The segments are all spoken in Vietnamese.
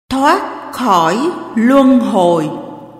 thoát khỏi luân hồi.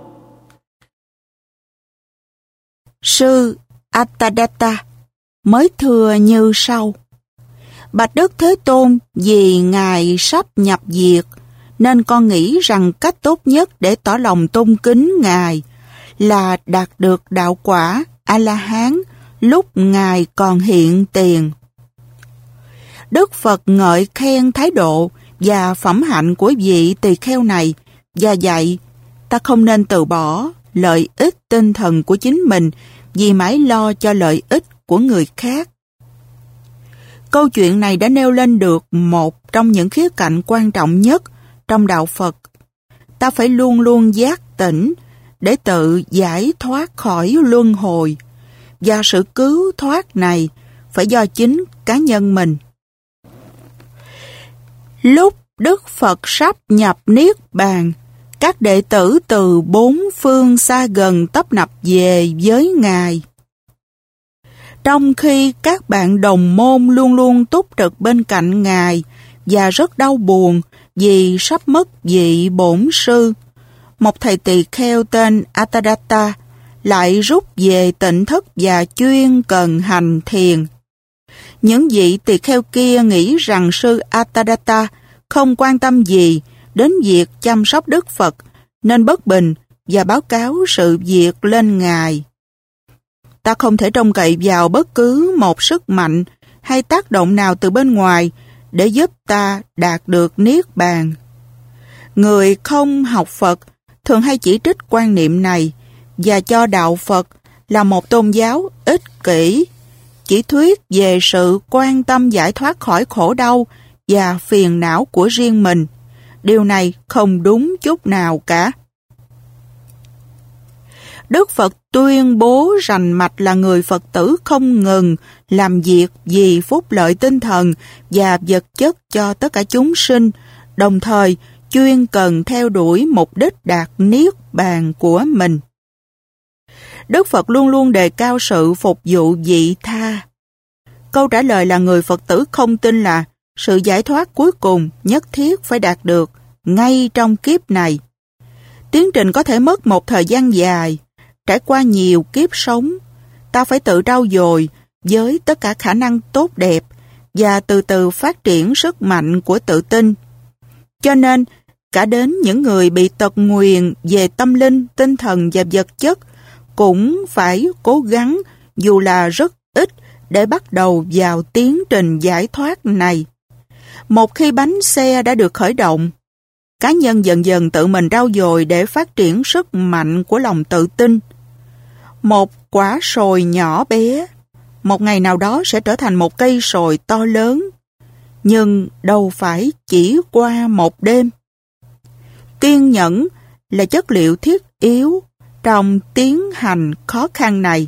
Sư Attadatta mới thưa như sau: Bạch Đức Thế Tôn, vì Ngài sắp nhập diệt, nên con nghĩ rằng cách tốt nhất để tỏ lòng tôn kính Ngài là đạt được đạo quả A-la-hán lúc Ngài còn hiện tiền. Đức Phật ngợi khen thái độ và phẩm hạnh của vị tỳ kheo này và dạy ta không nên từ bỏ lợi ích tinh thần của chính mình vì mãi lo cho lợi ích của người khác. Câu chuyện này đã nêu lên được một trong những khía cạnh quan trọng nhất trong đạo Phật. Ta phải luôn luôn giác tỉnh để tự giải thoát khỏi luân hồi, và sự cứu thoát này phải do chính cá nhân mình. Lúc Đức Phật sắp nhập Niết Bàn, các đệ tử từ bốn phương xa gần tấp nập về với Ngài. Trong khi các bạn đồng môn luôn luôn túc trực bên cạnh Ngài và rất đau buồn vì sắp mất vị bổn sư, một thầy tỳ kheo tên Attadatta lại rút về tịnh thất và chuyên cần hành thiền. Những vị tỳ kheo kia nghĩ rằng sư Attadatta không quan tâm gì đến việc chăm sóc Đức Phật, nên bất bình và báo cáo sự việc lên Ngài. Ta không thể trông cậy vào bất cứ một sức mạnh hay tác động nào từ bên ngoài để giúp ta đạt được Niết Bàn. Người không học Phật thường hay chỉ trích quan niệm này và cho đạo Phật là một tôn giáo ích kỷ, chỉ thuyết về sự quan tâm giải thoát khỏi khổ đau và phiền não của riêng mình. Điều này không đúng chút nào cả. Đức Phật tuyên bố rành mạch là người Phật tử không ngừng làm việc vì phúc lợi tinh thần và vật chất cho tất cả chúng sinh, đồng thời chuyên cần theo đuổi mục đích đạt Niết Bàn của mình. Đức Phật luôn luôn đề cao sự phục vụ vị tha. Câu trả lời là người Phật tử không tin là sự giải thoát cuối cùng nhất thiết phải đạt được ngay trong kiếp này. Tiến trình có thể mất một thời gian dài, trải qua nhiều kiếp sống. Ta phải tự trau dồi với tất cả khả năng tốt đẹp và từ từ phát triển sức mạnh của tự tin. Cho nên, cả đến những người bị tật nguyền về tâm linh, tinh thần và vật chất cũng phải cố gắng dù là rất ít để bắt đầu vào tiến trình giải thoát này. Một khi bánh xe đã được khởi động, cá nhân dần dần tự mình trau dồi để phát triển sức mạnh của lòng tự tin. Một quả sồi nhỏ bé, một ngày nào đó sẽ trở thành một cây sồi to lớn, nhưng đâu phải chỉ qua một đêm. Kiên nhẫn là chất liệu thiết yếu trong tiến hành khó khăn này.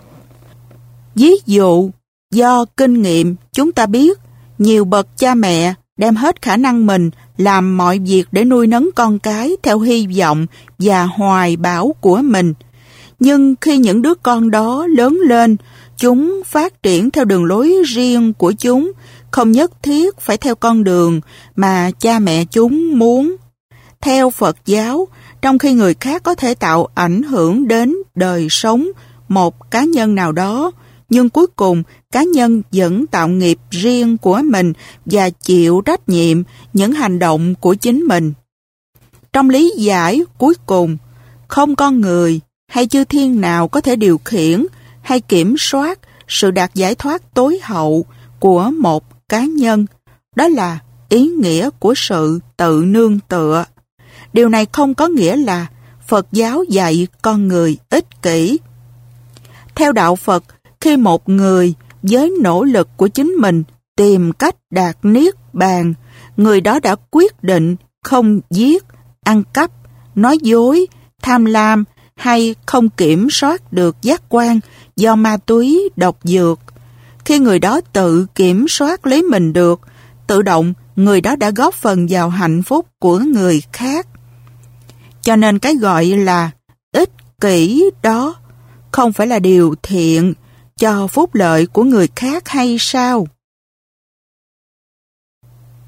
Ví dụ, do kinh nghiệm chúng ta biết nhiều bậc cha mẹ đem hết khả năng mình làm mọi việc để nuôi nấng con cái theo hy vọng và hoài bão của mình. Nhưng khi những đứa con đó lớn lên, chúng phát triển theo đường lối riêng của chúng, không nhất thiết phải theo con đường mà cha mẹ chúng muốn. Theo Phật giáo, trong khi người khác có thể tạo ảnh hưởng đến đời sống một cá nhân nào đó, nhưng cuối cùng cá nhân vẫn tạo nghiệp riêng của mình và chịu trách nhiệm những hành động của chính mình. Trong lý giải cuối cùng, không con người hay chư thiên nào có thể điều khiển hay kiểm soát sự đạt giải thoát tối hậu của một cá nhân. Đó là ý nghĩa của sự tự nương tựa. Điều này không có nghĩa là Phật giáo dạy con người ích kỷ. Theo đạo Phật, khi một người với nỗ lực của chính mình tìm cách đạt Niết Bàn, người đó đã quyết định không giết, ăn cắp, nói dối, tham lam hay không kiểm soát được giác quan do ma túy, độc dược. Khi người đó tự kiểm soát lấy mình được, tự động người đó đã góp phần vào hạnh phúc của người khác. Cho nên cái gọi là ích kỷ đó không phải là điều thiện cho phúc lợi của người khác hay sao?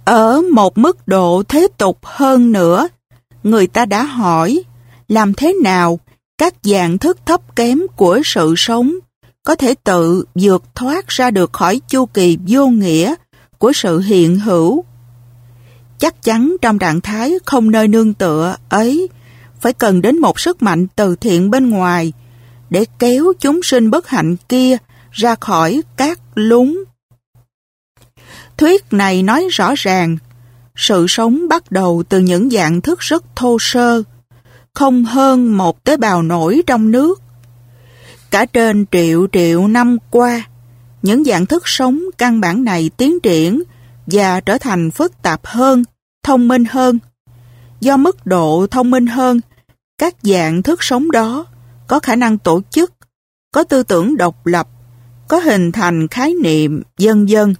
Ở một mức độ thế tục hơn nữa, người ta đã hỏi làm thế nào các dạng thức thấp kém của sự sống có thể tự vượt thoát ra được khỏi chu kỳ vô nghĩa của sự hiện hữu. Chắc chắn trong trạng thái không nơi nương tựa ấy phải cần đến một sức mạnh từ thiện bên ngoài để kéo chúng sinh bất hạnh kia ra khỏi các lúng. Thuyết này nói rõ ràng, sự sống bắt đầu từ những dạng thức rất thô sơ, không hơn một tế bào nổi trong nước. Cả trên triệu năm qua, những dạng thức sống căn bản này tiến triển và trở thành phức tạp hơn, thông minh hơn. Do mức độ thông minh hơn, các dạng thức sống đó có khả năng tổ chức, có tư tưởng độc lập, có hình thành khái niệm, vân vân.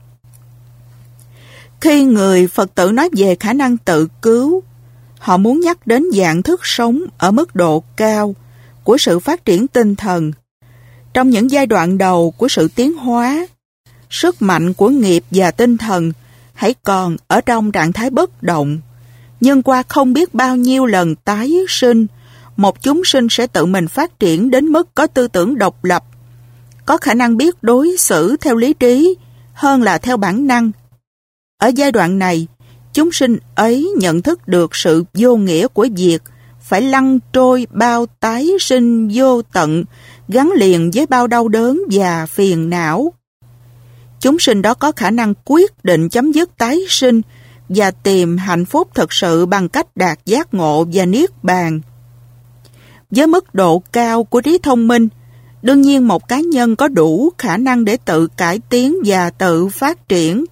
Khi người Phật tử nói về khả năng tự cứu, họ muốn nhắc đến dạng thức sống ở mức độ cao của sự phát triển tinh thần. Trong những giai đoạn đầu của sự tiến hóa, sức mạnh của nghiệp và tinh thần hãy còn ở trong trạng thái bất động, nhưng qua không biết bao nhiêu lần tái sinh, một chúng sinh sẽ tự mình phát triển đến mức có tư tưởng độc lập, có khả năng biết đối xử theo lý trí hơn là theo bản năng. Ở giai đoạn này, chúng sinh ấy nhận thức được sự vô nghĩa của việc phải lăn trôi bao tái sinh vô tận gắn liền với bao đau đớn và phiền não. Chúng sinh đó có khả năng quyết định chấm dứt tái sinh và tìm hạnh phúc thực sự bằng cách đạt giác ngộ và niết bàn. Với mức độ cao của trí thông minh, đương nhiên một cá nhân có đủ khả năng để tự cải tiến và tự phát triển.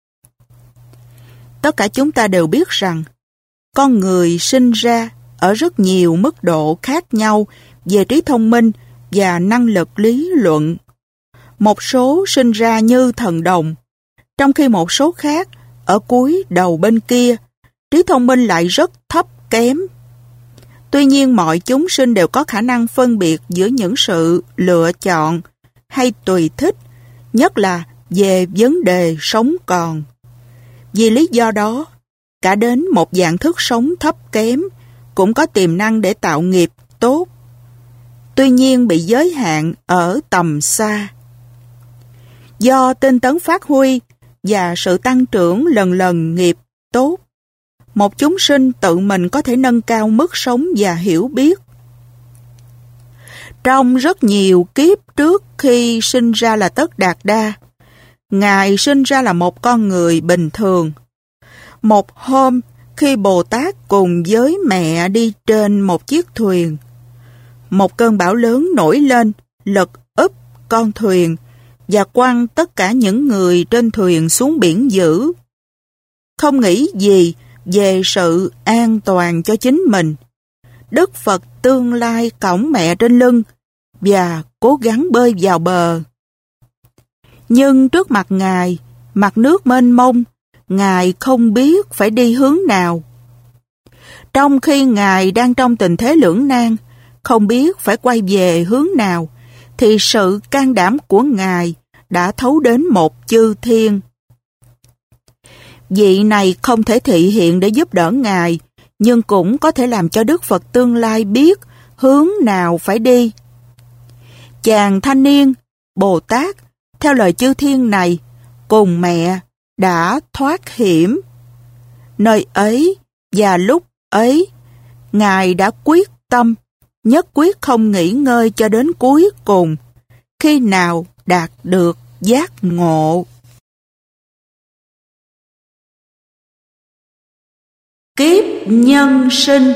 Tất cả chúng ta đều biết rằng, con người sinh ra ở rất nhiều mức độ khác nhau về trí thông minh và năng lực lý luận. Một số sinh ra như thần đồng, trong khi một số khác ở cuối đầu bên kia, trí thông minh lại rất thấp kém. Tuy nhiên mọi chúng sinh đều có khả năng phân biệt giữa những sự lựa chọn hay tùy thích, nhất là về vấn đề sống còn. Vì lý do đó, cả đến một dạng thức sống thấp kém cũng có tiềm năng để tạo nghiệp tốt, tuy nhiên bị giới hạn ở tầm xa. Do tinh tấn phát huy và sự tăng trưởng lần lần nghiệp tốt, một chúng sinh tự mình có thể nâng cao mức sống và hiểu biết. Trong rất nhiều kiếp trước khi sinh ra là Tất Đạt Đa, Ngài sinh ra là một con người bình thường. Một hôm, khi Bồ Tát cùng với mẹ đi trên một chiếc thuyền, một cơn bão lớn nổi lên, lật úp con thuyền và quăng tất cả những người trên thuyền xuống biển dữ. Không nghĩ gì về sự an toàn cho chính mình, Đức Phật tương lai cõng mẹ trên lưng và cố gắng bơi vào bờ. Nhưng trước mặt Ngài, mặt nước mênh mông, Ngài không biết phải đi hướng nào. Trong khi Ngài đang trong tình thế lưỡng nan, không biết phải quay về hướng nào, thì sự can đảm của Ngài đã thấu đến một chư thiên. Vị này không thể thị hiện để giúp đỡ Ngài, nhưng cũng có thể làm cho Đức Phật tương lai biết hướng nào phải đi. Chàng thanh niên, Bồ Tát, theo lời chư thiên này, cùng mẹ đã thoát hiểm. Nơi ấy và lúc ấy, Ngài đã quyết tâm, nhất quyết không nghỉ ngơi cho đến cuối cùng, khi nào đạt được giác ngộ. Kiếp nhân sinh.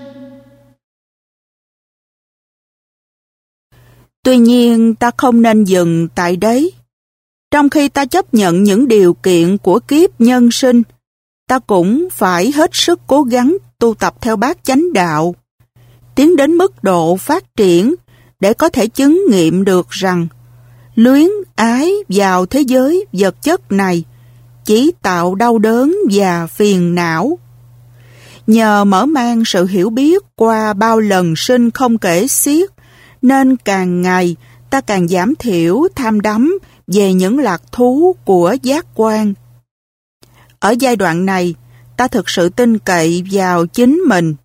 Tuy nhiên ta không nên dừng tại đấy. Trong khi ta chấp nhận những điều kiện của kiếp nhân sinh, ta cũng phải hết sức cố gắng tu tập theo bát chánh đạo, tiến đến mức độ phát triển để có thể chứng nghiệm được rằng luyến ái vào thế giới vật chất này chỉ tạo đau đớn và phiền não. Nhờ mở mang sự hiểu biết qua bao lần sinh không kể xiết, nên càng ngày ta càng giảm thiểu tham đắm về những lạc thú của giác quan. Ở giai đoạn này, ta thực sự tin cậy vào chính mình.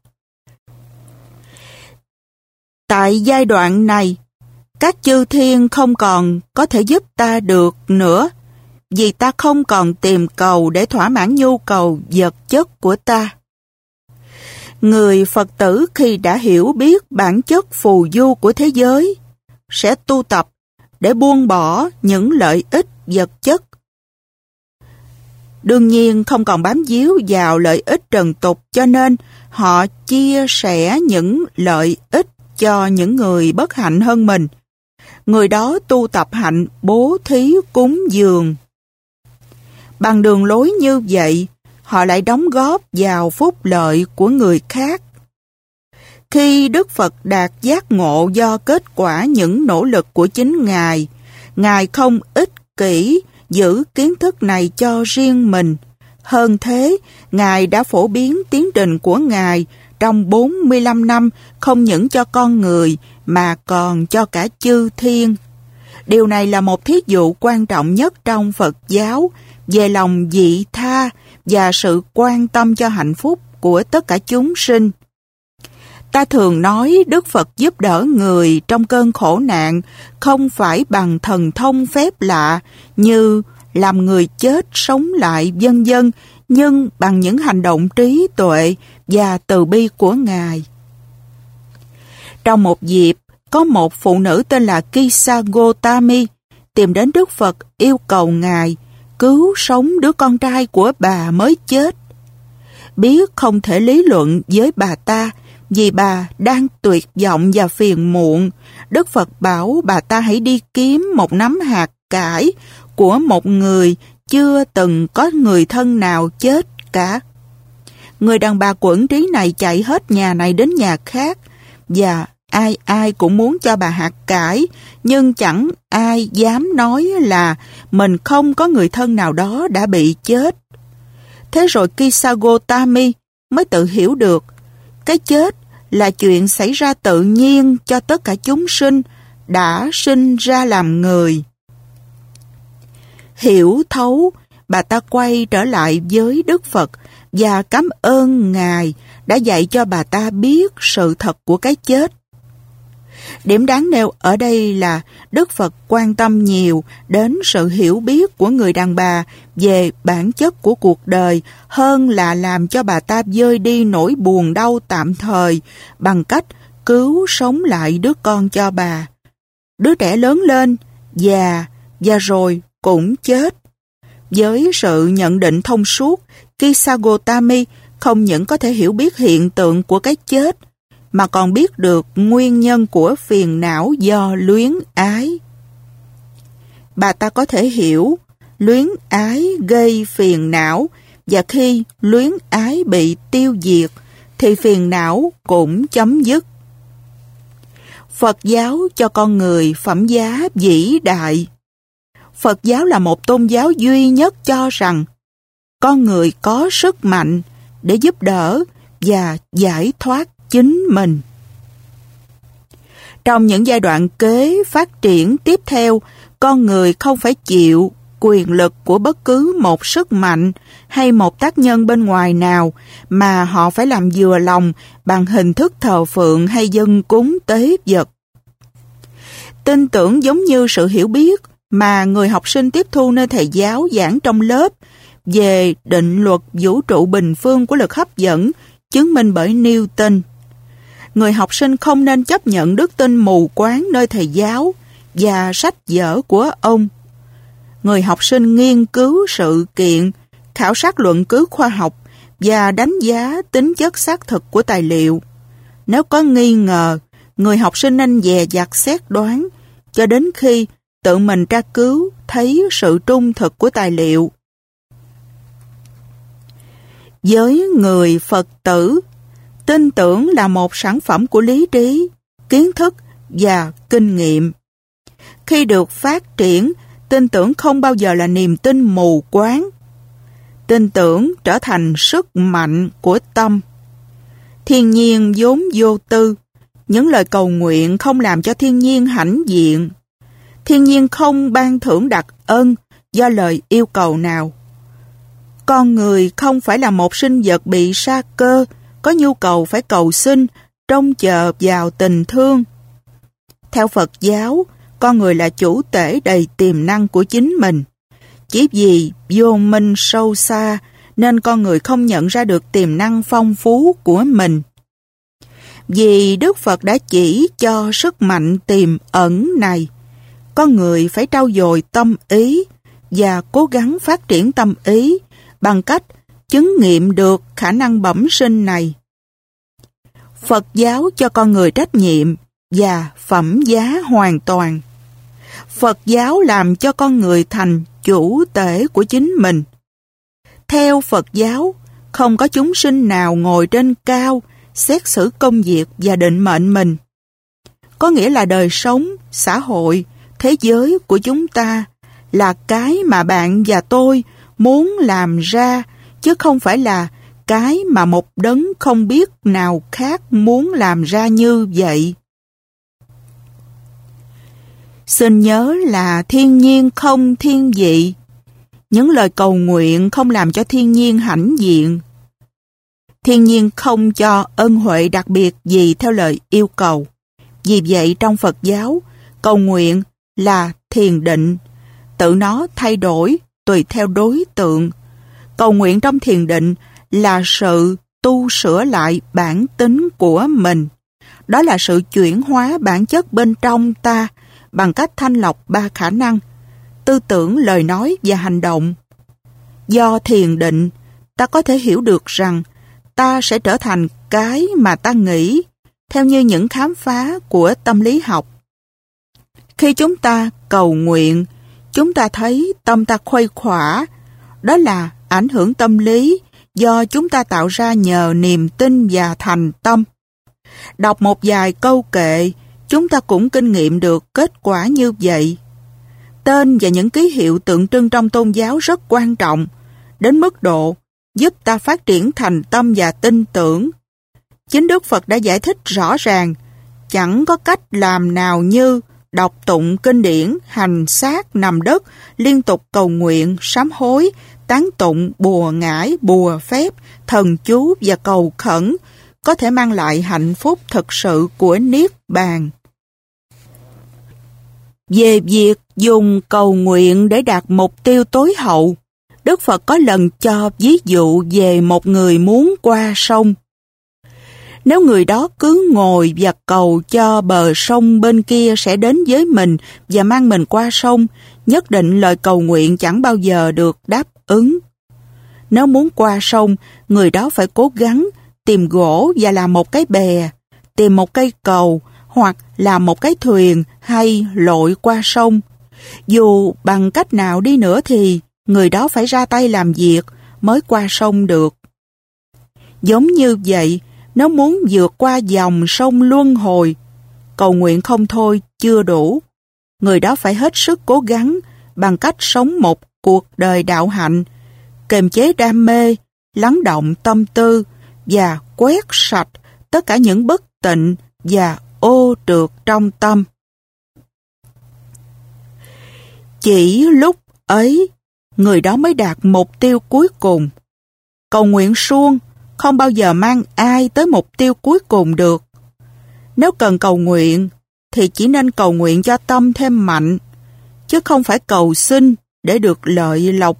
Tại giai đoạn này, các chư thiên không còn có thể giúp ta được nữa, vì ta không còn tìm cầu để thỏa mãn nhu cầu vật chất của ta. Người Phật tử khi đã hiểu biết bản chất phù du của thế giới, sẽ tu tập để buông bỏ những lợi ích vật chất. Đương nhiên không còn bám víu vào lợi ích trần tục, cho nên họ chia sẻ những lợi ích cho những người bất hạnh hơn mình. Người đó tu tập hạnh bố thí cúng dường. Bằng đường lối như vậy, họ lại đóng góp vào phúc lợi của người khác. Khi Đức Phật đạt giác ngộ do kết quả những nỗ lực của chính Ngài, Ngài không ích kỷ giữ kiến thức này cho riêng mình. Hơn thế, Ngài đã phổ biến tiến trình của Ngài trong 45 năm không những cho con người mà còn cho cả chư thiên. Điều này là một thí dụ quan trọng nhất trong Phật giáo về lòng vị tha và sự quan tâm cho hạnh phúc của tất cả chúng sinh. Ta thường nói Đức Phật giúp đỡ người trong cơn khổ nạn không phải bằng thần thông phép lạ như làm người chết sống lại vân vân, nhưng bằng những hành động trí tuệ và từ bi của Ngài. Trong một dịp, có một phụ nữ tên là Kisa Gotami tìm đến Đức Phật yêu cầu Ngài cứu sống đứa con trai của bà mới chết. Biết không thể lý luận với bà ta vì bà đang tuyệt vọng và phiền muộn, Đức Phật bảo bà ta hãy đi kiếm một nắm hạt cải của một người chưa từng có người thân nào chết cả. Người đàn bà quẫn trí này chạy hết nhà này đến nhà khác và ai ai cũng muốn cho bà hạt cải, nhưng chẳng ai dám nói là mình không có người thân nào đó đã bị chết. Thế rồi Kisa Gotami mới tự hiểu được cái chết là chuyện xảy ra tự nhiên cho tất cả chúng sinh đã sinh ra làm người. Hiểu thấu, bà ta quay trở lại với Đức Phật và cảm ơn Ngài đã dạy cho bà ta biết sự thật của cái chết. Điểm đáng nêu ở đây là Đức Phật quan tâm nhiều đến sự hiểu biết của người đàn bà về bản chất của cuộc đời hơn là làm cho bà ta vơi đi nỗi buồn đau tạm thời bằng cách cứu sống lại đứa con cho bà. Đứa trẻ lớn lên, già và rồi cũng chết. Với sự nhận định thông suốt, Kisa Gotami không những có thể hiểu biết hiện tượng của cái chết, mà còn biết được nguyên nhân của phiền não do luyến ái. Bà ta có thể hiểu luyến ái gây phiền não, và khi luyến ái bị tiêu diệt, thì phiền não cũng chấm dứt. Phật giáo cho con người phẩm giá vĩ đại. Phật giáo là một tôn giáo duy nhất cho rằng con người có sức mạnh để giúp đỡ và giải thoát chính mình. Trong những giai đoạn kế phát triển tiếp theo, con người không phải chịu quyền lực của bất cứ một sức mạnh hay một tác nhân bên ngoài nào, mà họ phải làm vừa lòng bằng hình thức thờ phượng hay dâng cúng tế vật. Tin tưởng giống như sự hiểu biết mà người học sinh tiếp thu nơi thầy giáo giảng trong lớp về định luật vũ trụ bình phương của lực hấp dẫn chứng minh bởi Newton. Người học sinh không nên chấp nhận đức tin mù quáng nơi thầy giáo và sách vở của ông. Người học sinh nghiên cứu sự kiện, khảo sát luận cứ khoa học và đánh giá tính chất xác thực của tài liệu. Nếu có nghi ngờ, người học sinh nên dè dặt xét đoán cho đến khi tự mình tra cứu thấy sự trung thực của tài liệu. Với người Phật tử, tin tưởng là một sản phẩm của lý trí, kiến thức và kinh nghiệm. Khi được phát triển, tin tưởng không bao giờ là niềm tin mù quáng. Tin tưởng trở thành sức mạnh của tâm. Thiên nhiên vốn vô tư, những lời cầu nguyện không làm cho thiên nhiên hãnh diện. Thiên nhiên không ban thưởng đặc ân do lời yêu cầu nào. Con người không phải là một sinh vật bị sa cơ, có nhu cầu phải cầu xin, trông chờ vào tình thương. Theo Phật giáo, con người là chủ tể đầy tiềm năng của chính mình. Chỉ vì vô minh sâu xa nên con người không nhận ra được tiềm năng phong phú của mình. Vì Đức Phật đã chỉ cho sức mạnh tiềm ẩn này, con người phải trau dồi tâm ý và cố gắng phát triển tâm ý bằng cách chứng nghiệm được khả năng bẩm sinh này. Phật giáo cho con người trách nhiệm và phẩm giá hoàn toàn. Phật giáo làm cho con người thành chủ tể của chính mình. Theo Phật giáo, không có chúng sinh nào ngồi trên cao xét xử công việc và định mệnh mình. Có nghĩa là đời sống, xã hội, thế giới của chúng ta là cái mà bạn và tôi muốn làm ra, chứ không phải là cái mà một đấng không biết nào khác muốn làm ra như vậy. Xin nhớ là thiên nhiên không thiên vị. Những lời cầu nguyện không làm cho thiên nhiên hãnh diện. Thiên nhiên không cho ân huệ đặc biệt gì theo lời yêu cầu. Vì vậy trong Phật giáo, cầu nguyện là thiền định, tự nó thay đổi tùy theo đối tượng. Cầu nguyện trong thiền định là sự tu sửa lại bản tính của mình. Đó là sự chuyển hóa bản chất bên trong ta bằng cách thanh lọc ba khả năng: tư tưởng, lời nói và hành động. Do thiền định, ta có thể hiểu được rằng ta sẽ trở thành cái mà ta nghĩ, theo như những khám phá của tâm lý học. Khi chúng ta cầu nguyện, chúng ta thấy tâm ta khuây khỏa. Đó là ảnh hưởng tâm lý do chúng ta tạo ra nhờ niềm tin và thành tâm. Đọc một vài câu kệ, chúng ta cũng kinh nghiệm được kết quả như vậy. Tên và những ký hiệu tượng trưng trong tôn giáo rất quan trọng, đến mức độ giúp ta phát triển thành tâm và tin tưởng. Chính Đức Phật đã giải thích rõ ràng, chẳng có cách làm nào như đọc tụng kinh điển, hành xác nằm đất, liên tục cầu nguyện, sám hối, tán tụng, bùa ngải, bùa phép, thần chú và cầu khẩn có thể mang lại hạnh phúc thực sự của Niết Bàn. Về việc dùng cầu nguyện để đạt mục tiêu tối hậu, Đức Phật có lần cho ví dụ về một người muốn qua sông. Nếu người đó cứ ngồi và cầu cho bờ sông bên kia sẽ đến với mình và mang mình qua sông, nhất định lời cầu nguyện chẳng bao giờ được đáp ứng. Nếu muốn qua sông, người đó phải cố gắng tìm gỗ và làm một cái bè, tìm một cây cầu hoặc làm một cái thuyền hay lội qua sông. Dù bằng cách nào đi nữa thì người đó phải ra tay làm việc mới qua sông được. Giống như vậy, nếu muốn vượt qua dòng sông luân hồi, cầu nguyện không thôi chưa đủ. Người đó phải hết sức cố gắng bằng cách sống một cuộc đời đạo hạnh, kiềm chế đam mê, lắng động tâm tư và quét sạch tất cả những bất tịnh và ô trượt trong tâm. Chỉ lúc ấy, người đó mới đạt mục tiêu cuối cùng. Cầu nguyện suông không bao giờ mang ai tới mục tiêu cuối cùng được. Nếu cần cầu nguyện, thì chỉ nên cầu nguyện cho tâm thêm mạnh, chứ không phải cầu xin để được lợi lộc.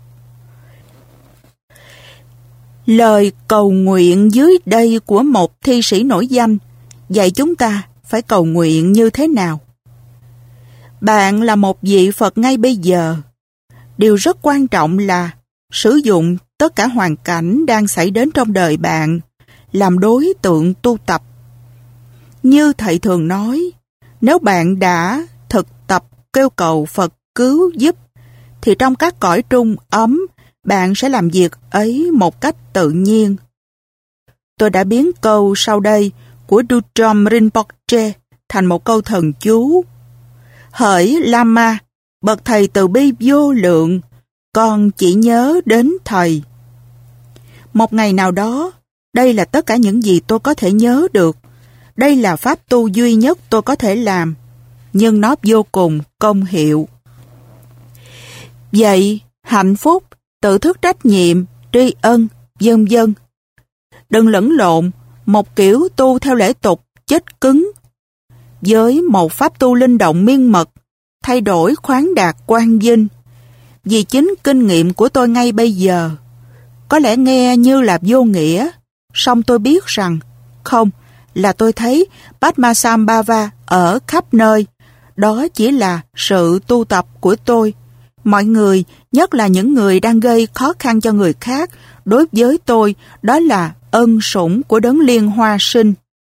Lời cầu nguyện dưới đây của một thi sĩ nổi danh dạy chúng ta phải cầu nguyện như thế nào. Bạn là một vị Phật ngay bây giờ. Điều rất quan trọng là sử dụng tất cả hoàn cảnh đang xảy đến trong đời bạn làm đối tượng tu tập. Như thầy thường nói, nếu bạn đã thực tập kêu cầu Phật cứu giúp, thì trong các cõi trung ấm, bạn sẽ làm việc ấy một cách tự nhiên. Tôi đã biến câu sau đây của Dudjom Rinpoche thành một câu thần chú. Hỡi Lama, bậc thầy từ bi vô lượng, con chỉ nhớ đến thầy. Một ngày nào đó, đây là tất cả những gì tôi có thể nhớ được. Đây là pháp tu duy nhất tôi có thể làm, nhưng nó vô cùng công hiệu. Vậy, hạnh phúc, tự thức trách nhiệm tri ân, vân vân. Đừng lẫn lộn một kiểu tu theo lễ tục chết cứng với một pháp tu linh động miên mật, thay đổi khoáng đạt quang vinh. Vì chính kinh nghiệm của tôi ngay bây giờ, có lẽ nghe như là vô nghĩa, song tôi biết rằng, không, là tôi thấy Padmasambhava ở khắp nơi. Đó chỉ là sự tu tập của tôi. Mọi người, nhất là những người đang gây khó khăn cho người khác, đối với tôi, đó là ân sủng của đấng liên hoa sinh.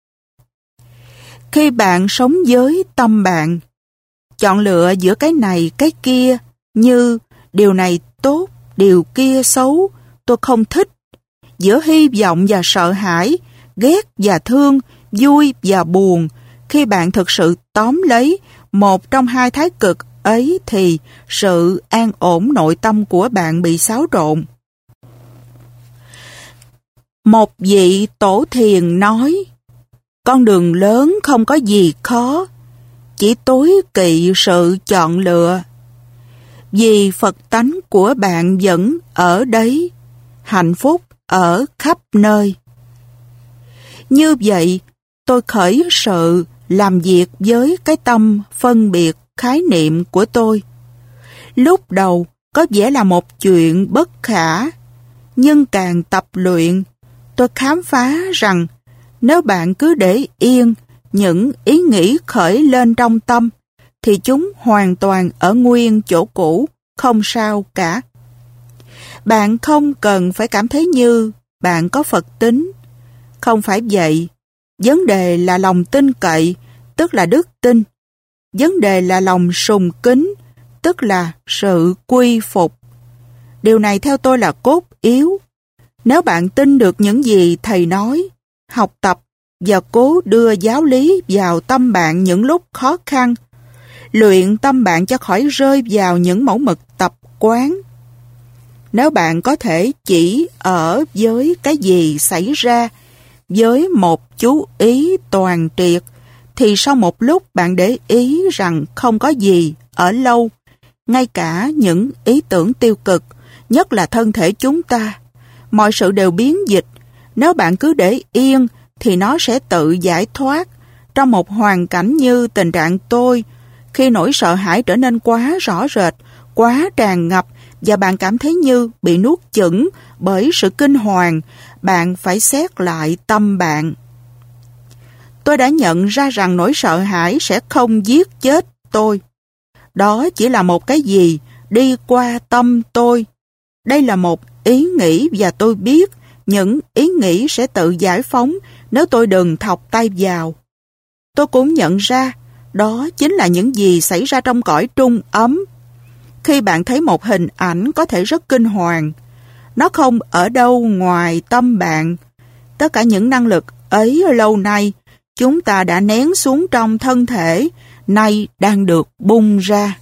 Khi bạn sống với tâm bạn, chọn lựa giữa cái này, cái kia, như điều này tốt, điều kia xấu, tôi không thích, giữa hy vọng và sợ hãi, ghét và thương, vui và buồn, khi bạn thực sự tóm lấy một trong hai thái cực ấy thì sự an ổn nội tâm của bạn bị xáo trộn. Một vị tổ thiền nói, con đường lớn không có gì khó, chỉ tối kỵ sự chọn lựa. Vì Phật tánh của bạn vẫn ở đấy, hạnh phúc ở khắp nơi. Như vậy, tôi khởi sự làm việc với cái tâm phân biệt khái niệm của tôi. Lúc đầu có vẻ là một chuyện bất khả, nhưng càng tập luyện, tôi khám phá rằng nếu bạn cứ để yên những ý nghĩ khởi lên trong tâm, thì chúng hoàn toàn ở nguyên chỗ cũ, không sao cả. Bạn không cần phải cảm thấy như bạn có Phật tính. Không phải vậy. Vấn đề là lòng tin cậy, tức là đức tin. Vấn đề là lòng sùng kính, tức là sự quy phục. Điều này theo tôi là cốt yếu. Nếu bạn tin được những gì Thầy nói, học tập và cố đưa giáo lý vào tâm bạn những lúc khó khăn, luyện tâm bạn cho khỏi rơi vào những mẫu mực tập quán. Nếu bạn có thể chỉ ở với cái gì xảy ra với một chú ý toàn triệt, thì sau một lúc bạn để ý rằng không có gì ở lâu, ngay cả những ý tưởng tiêu cực, nhất là thân thể chúng ta, mọi sự đều biến dịch. Nếu bạn cứ để yên thì nó sẽ tự giải thoát. Trong một hoàn cảnh như tình trạng tôi, khi nỗi sợ hãi trở nên quá rõ rệt, quá tràn ngập và bạn cảm thấy như bị nuốt chửng bởi sự kinh hoàng, bạn phải xét lại tâm bạn. Tôi đã nhận ra rằng nỗi sợ hãi sẽ không giết chết tôi. Đó chỉ là một cái gì đi qua tâm tôi. Đây là một ý nghĩ và tôi biết những ý nghĩ sẽ tự giải phóng nếu tôi đừng thọc tay vào. Tôi cũng nhận ra đó chính là những gì xảy ra trong cõi trung ấm. Khi bạn thấy một hình ảnh có thể rất kinh hoàng, nó không ở đâu ngoài tâm bạn. Tất cả những năng lực ấy lâu nay chúng ta đã nén xuống trong thân thể, nay đang được bung ra.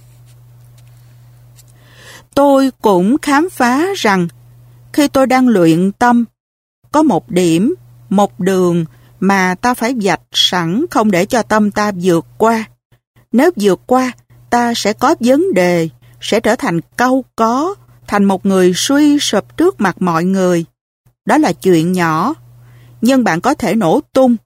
Tôi cũng khám phá rằng khi tôi đang luyện tâm, có một điểm, một đường mà ta phải vạch sẵn không để cho tâm ta vượt qua. Nếu vượt qua, ta sẽ có vấn đề, sẽ trở thành cau có, thành một người suy sụp trước mặt mọi người. Đó là chuyện nhỏ, nhưng bạn có thể nổ tung.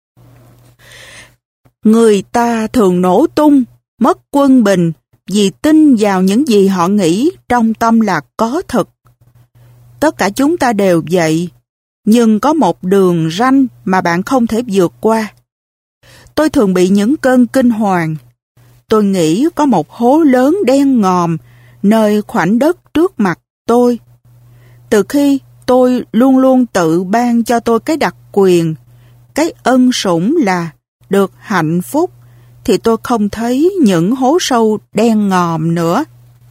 Người ta thường nổ tung, mất quân bình vì tin vào những gì họ nghĩ trong tâm là có thực. Tất cả chúng ta đều vậy, nhưng có một đường ranh mà bạn không thể vượt qua. Tôi thường bị những cơn kinh hoàng. Tôi nghĩ có một hố lớn đen ngòm nơi khoảnh đất trước mặt tôi. Từ khi tôi luôn luôn tự ban cho tôi cái đặc quyền, cái ân sủng là được hạnh phúc, thì tôi không thấy những hố sâu đen ngòm nữa.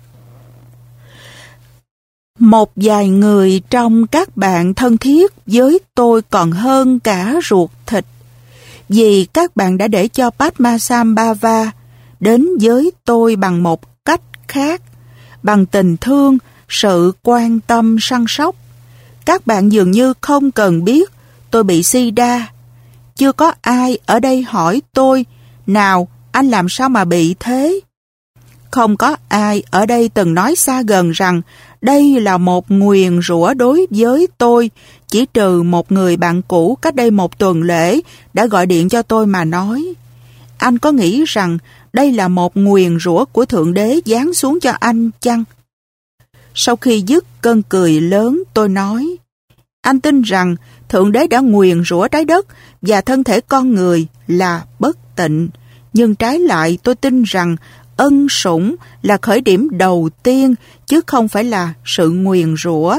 Một vài người trong các bạn thân thiết với tôi còn hơn cả ruột thịt, vì các bạn đã để cho Padmasambhava đến với tôi bằng một cách khác, bằng tình thương, sự quan tâm săn sóc. Các bạn dường như không cần biết tôi bị SIDA. Chưa có ai ở đây hỏi tôi, nào, anh làm sao mà bị thế? Không có ai ở đây từng nói xa gần rằng đây là một nguyền rủa đối với tôi, chỉ trừ một người bạn cũ cách đây một tuần lễ đã gọi điện cho tôi mà nói. Anh có nghĩ rằng đây là một nguyền rủa của Thượng Đế giáng xuống cho anh chăng? Sau khi dứt cơn cười lớn, tôi nói, anh tin rằng Thượng Đế đã nguyền rủa trái đất và thân thể con người là bất tịnh, nhưng trái lại tôi tin rằng ân sủng là khởi điểm đầu tiên chứ không phải là sự nguyền rủa.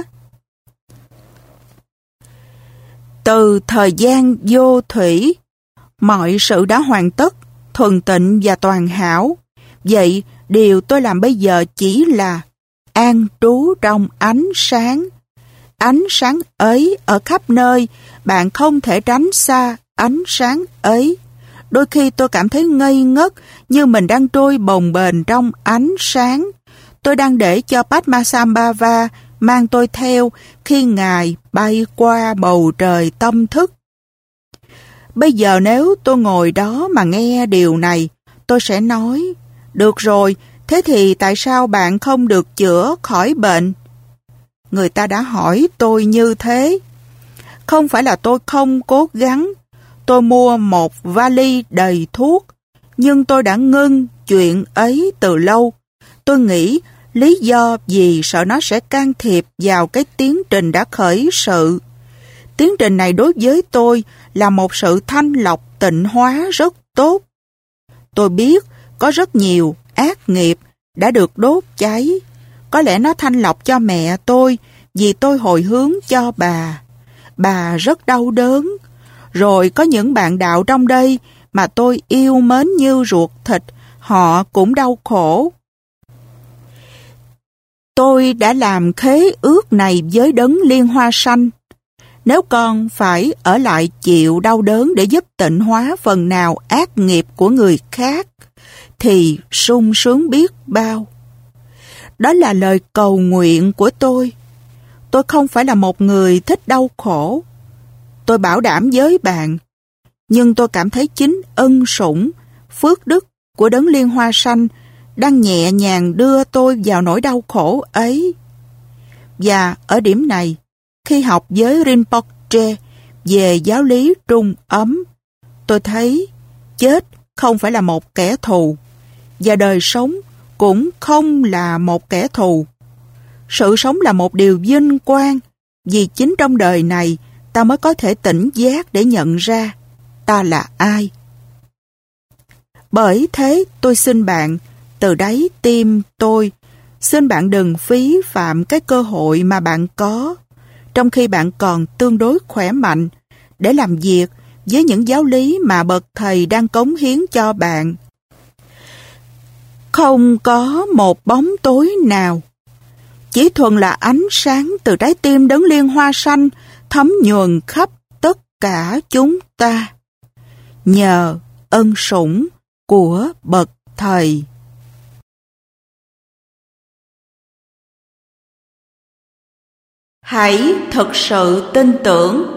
Từ thời gian vô thủy, mọi sự đã hoàn tất, thuần tịnh và toàn hảo. Vậy điều tôi làm bây giờ chỉ là an trú trong ánh sáng. Ánh sáng ấy ở khắp nơi, bạn không thể tránh xa ánh sáng ấy. Đôi khi tôi cảm thấy ngây ngất như mình đang trôi bồng bềnh trong ánh sáng. Tôi đang để cho Padmasambhava mang tôi theo khi Ngài bay qua bầu trời tâm thức. Bây giờ nếu tôi ngồi đó mà nghe điều này, tôi sẽ nói, được rồi, thế thì tại sao bạn không được chữa khỏi bệnh? Người ta đã hỏi tôi như thế. Không phải là tôi không cố gắng. Tôi mua một vali đầy thuốc, nhưng tôi đã ngưng chuyện ấy từ lâu. Tôi nghĩ lý do vì sợ nó sẽ can thiệp vào cái tiến trình đã khởi sự. Tiến trình này đối với tôi là một sự thanh lọc tịnh hóa rất tốt. Tôi biết có rất nhiều ác nghiệp đã được đốt cháy. Có lẽ nó thanh lọc cho mẹ tôi vì tôi hồi hướng cho bà. Bà rất đau đớn. Rồi có những bạn đạo trong đây mà tôi yêu mến như ruột thịt, họ cũng đau khổ. Tôi đã làm khế ước này với Đấng Liên Hoa Xanh. Nếu con phải ở lại chịu đau đớn để giúp tịnh hóa phần nào ác nghiệp của người khác, thì sung sướng biết bao. Đó là lời cầu nguyện của tôi. Tôi không phải là một người thích đau khổ. Tôi bảo đảm với bạn, nhưng tôi cảm thấy chính ân sủng, phước đức của Đấng Liên Hoa Xanh đang nhẹ nhàng đưa tôi vào nỗi đau khổ ấy. Và ở điểm này, khi học với Rinpoche về giáo lý trung ấm, tôi thấy chết không phải là một kẻ thù, và đời sống cũng không là một kẻ thù. Sự sống là một điều vinh quang, vì chính trong đời này ta mới có thể tỉnh giác để nhận ra ta là ai. Bởi thế tôi xin bạn, từ đáy tim tôi, xin bạn đừng phí phạm cái cơ hội mà bạn có, trong khi bạn còn tương đối khỏe mạnh, để làm việc với những giáo lý mà bậc thầy đang cống hiến cho bạn. Không có một bóng tối nào, chỉ thuần là ánh sáng từ trái tim Đấng Liên Hoa Xanh thấm nhuần khắp tất cả chúng ta, nhờ ân sủng của bậc thầy. Hãy thực sự tin tưởng.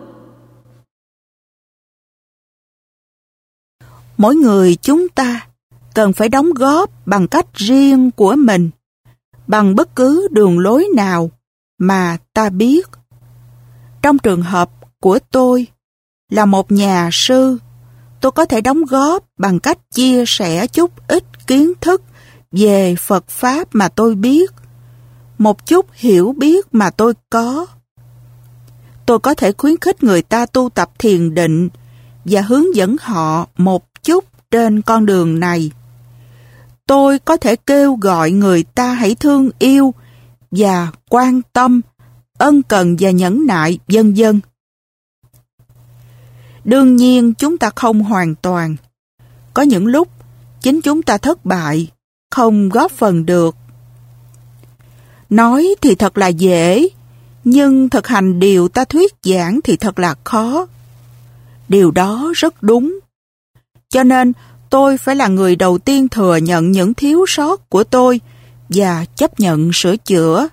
Mỗi người chúng ta cần phải đóng góp bằng cách riêng của mình, bằng bất cứ đường lối nào mà ta biết. Trong trường hợp của tôi, là một nhà sư, tôi có thể đóng góp bằng cách chia sẻ chút ít kiến thức về Phật Pháp mà tôi biết, một chút hiểu biết mà tôi có. Tôi có thể khuyến khích người ta tu tập thiền định và hướng dẫn họ một chút trên con đường này. Tôi có thể kêu gọi người ta hãy thương yêu và quan tâm, ân cần và nhẫn nại, vân vân. Đương nhiên chúng ta không hoàn toàn. Có những lúc chính chúng ta thất bại, không góp phần được. Nói thì thật là dễ, nhưng thực hành điều ta thuyết giảng thì thật là khó. Điều đó rất đúng. Cho nên tôi phải là người đầu tiên thừa nhận những thiếu sót của tôi và chấp nhận sửa chữa.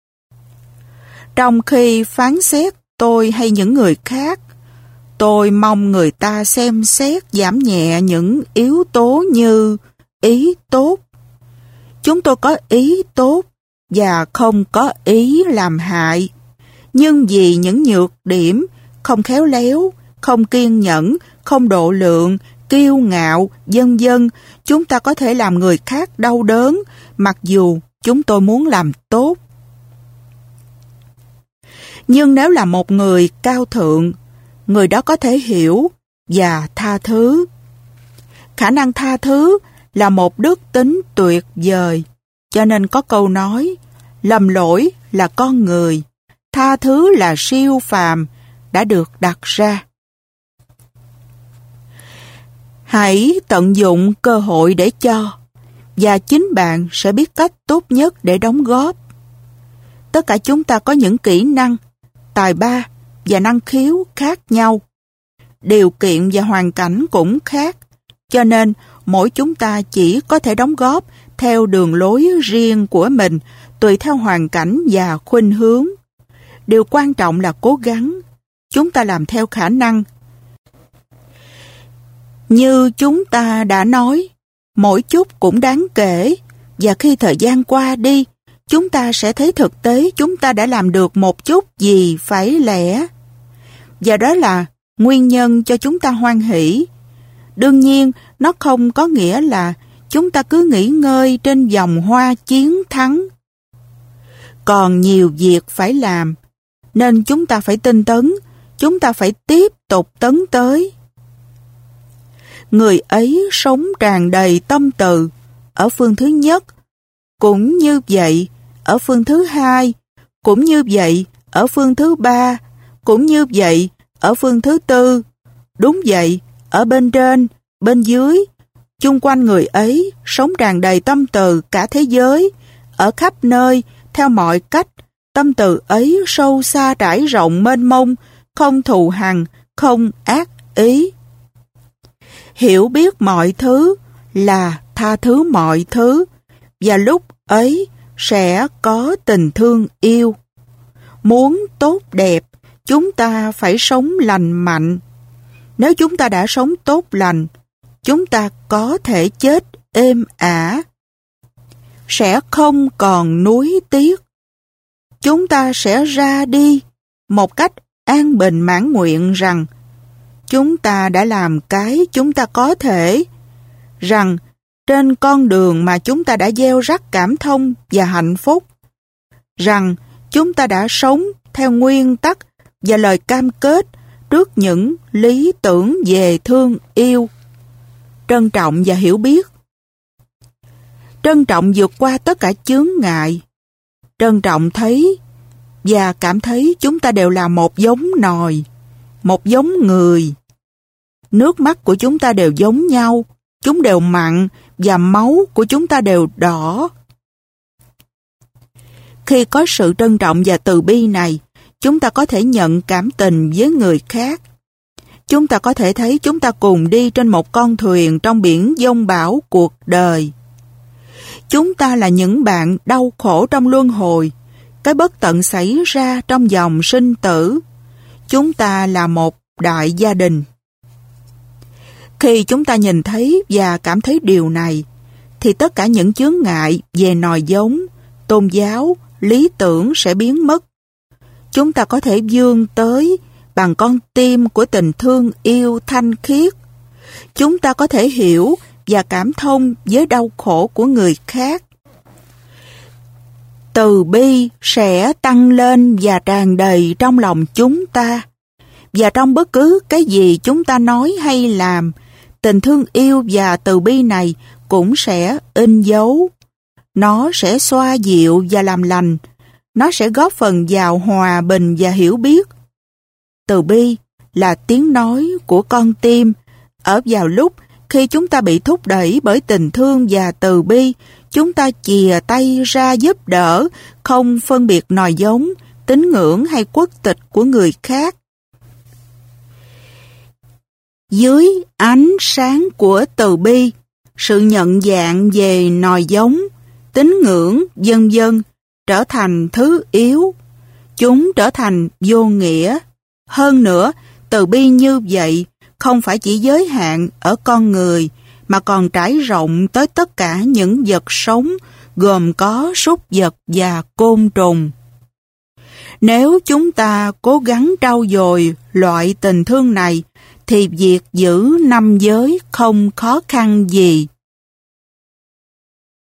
Trong khi phán xét tôi hay những người khác, tôi mong người ta xem xét giảm nhẹ những yếu tố như ý tốt. Chúng tôi có ý tốt, và không có ý làm hại. Nhưng vì những nhược điểm, không khéo léo, không kiên nhẫn, không độ lượng, kiêu ngạo, vân vân, chúng ta có thể làm người khác đau đớn, mặc dù chúng tôi muốn làm tốt. Nhưng nếu là một người cao thượng, người đó có thể hiểu và tha thứ. Khả năng tha thứ là một đức tính tuyệt vời, cho nên có câu nói, lầm lỗi là con người, tha thứ là siêu phàm, đã được đặt ra. Hãy tận dụng cơ hội để cho, và chính bạn sẽ biết cách tốt nhất để đóng góp. Tất cả chúng ta có những kỹ năng, tài ba và năng khiếu khác nhau. Điều kiện và hoàn cảnh cũng khác, cho nên mỗi chúng ta chỉ có thể đóng góp theo đường lối riêng của mình, tùy theo hoàn cảnh và khuynh hướng. Điều quan trọng là cố gắng. Chúng ta làm theo khả năng. Như chúng ta đã nói, mỗi chút cũng đáng kể, và khi thời gian qua đi, chúng ta sẽ thấy thực tế chúng ta đã làm được một chút gì phải lẽ. Và đó là nguyên nhân cho chúng ta hoan hỷ. Đương nhiên, nó không có nghĩa là chúng ta cứ nghỉ ngơi trên vòng hoa chiến thắng. Còn nhiều việc phải làm, nên chúng ta phải tinh tấn, chúng ta phải tiếp tục tấn tới. Người ấy sống tràn đầy tâm từ ở phương thứ nhất, cũng như vậy ở phương thứ hai, cũng như vậy ở phương thứ ba, cũng như vậy ở phương thứ tư. Đúng vậy, ở bên trên, bên dưới, chung quanh người ấy sống tràn đầy tâm từ cả thế giới, ở khắp nơi, theo mọi cách. Tâm từ ấy sâu xa trải rộng mênh mông, không thù hằn, không ác ý. Hiểu biết mọi thứ là tha thứ mọi thứ, và lúc ấy sẽ có tình thương yêu. Muốn tốt đẹp, chúng ta phải sống lành mạnh. Nếu chúng ta đã sống tốt lành, chúng ta có thể chết êm ả. Sẽ không còn nuối tiếc. Chúng ta sẽ ra đi một cách an bình mãn nguyện rằng chúng ta đã làm cái chúng ta có thể, rằng trên con đường mà chúng ta đã gieo rắc cảm thông và hạnh phúc, rằng chúng ta đã sống theo nguyên tắc và lời cam kết trước những lý tưởng về thương yêu. Trân trọng và hiểu biết. Trân trọng vượt qua tất cả chướng ngại. Trân trọng thấy và cảm thấy chúng ta đều là một giống nòi, một giống người. Nước mắt của chúng ta đều giống nhau, chúng đều mặn và máu của chúng ta đều đỏ. Khi có sự trân trọng và từ bi này, chúng ta có thể nhận cảm tình với người khác. Chúng ta có thể thấy chúng ta cùng đi trên một con thuyền trong biển dông bão cuộc đời. Chúng ta là những bạn đau khổ trong luân hồi, cái bất tận xảy ra trong dòng sinh tử. Chúng ta là một đại gia đình. Khi chúng ta nhìn thấy và cảm thấy điều này, thì tất cả những chướng ngại về nòi giống, tôn giáo, lý tưởng sẽ biến mất. Chúng ta có thể vươn tới bằng con tim của tình thương yêu thanh khiết. Chúng ta có thể hiểu và cảm thông với đau khổ của người khác. Từ bi sẽ tăng lên và tràn đầy trong lòng chúng ta. Và trong bất cứ cái gì chúng ta nói hay làm, tình thương yêu và từ bi này cũng sẽ in dấu. Nó sẽ xoa dịu và làm lành. Nó sẽ góp phần vào hòa bình và hiểu biết. Từ bi là tiếng nói của con tim. Ở vào lúc khi chúng ta bị thúc đẩy bởi tình thương và từ bi, chúng ta chìa tay ra giúp đỡ, không phân biệt nòi giống, tín ngưỡng hay quốc tịch của người khác. Dưới ánh sáng của từ bi, sự nhận dạng về nòi giống, tín ngưỡng, vân vân trở thành thứ yếu. Chúng trở thành vô nghĩa. Hơn nữa, từ bi như vậy không phải chỉ giới hạn ở con người, mà còn trải rộng tới tất cả những vật sống, gồm có súc vật và côn trùng. Nếu chúng ta cố gắng trau dồi loại tình thương này, thì việc giữ năm giới không khó khăn gì.